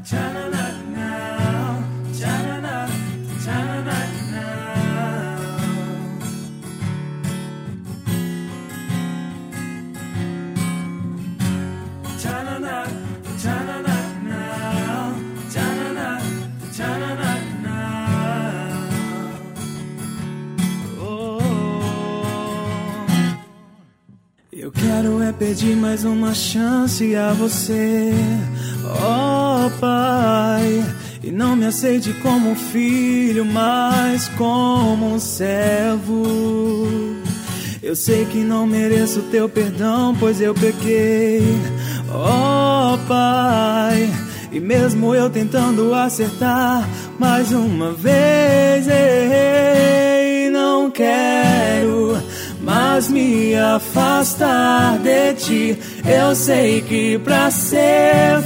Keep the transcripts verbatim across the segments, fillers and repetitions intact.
Eu quero é pedir mais uma chance a você, ó Pai, e não me aceite como um filho, mas como um servo. Eu sei que não mereço teu perdão, pois eu pequei, ó Pai, e mesmo eu tentando acertar mais uma vez, errei. Não quero mas me afastar de ti. Eu sei que pra ser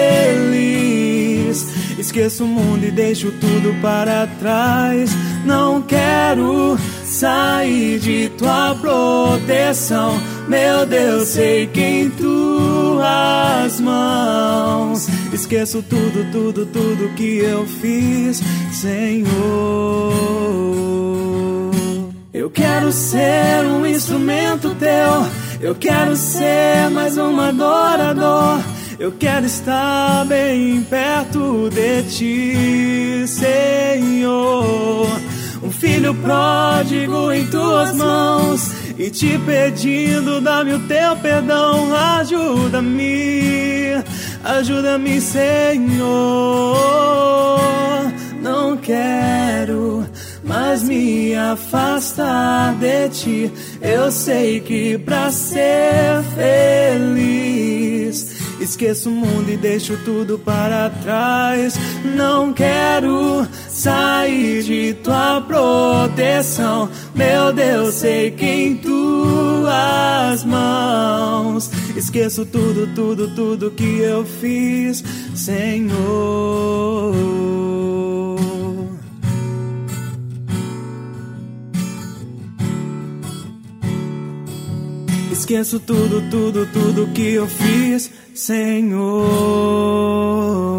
feliz esqueço o mundo e deixo tudo para trás. Não quero sair de tua proteção, meu Deus, sei que em tuas mãos esqueço tudo, tudo, tudo que eu fiz, Senhor. Eu quero ser um instrumento teu, eu quero ser mais um adorador, eu quero estar bem perto de ti, Senhor. Um filho pródigo em tuas mãos e te pedindo, dá-me o teu perdão. Ajuda-me, ajuda-me, Senhor. Não quero mas me afastar de ti. Eu sei que pra ser feliz esqueço o mundo e deixo tudo para trás. Não quero sair de tua proteção, meu Deus, sei que em tuas mãos esqueço tudo, tudo, tudo que eu fiz, Senhor. Esqueço tudo, tudo, tudo que eu fiz, Senhor.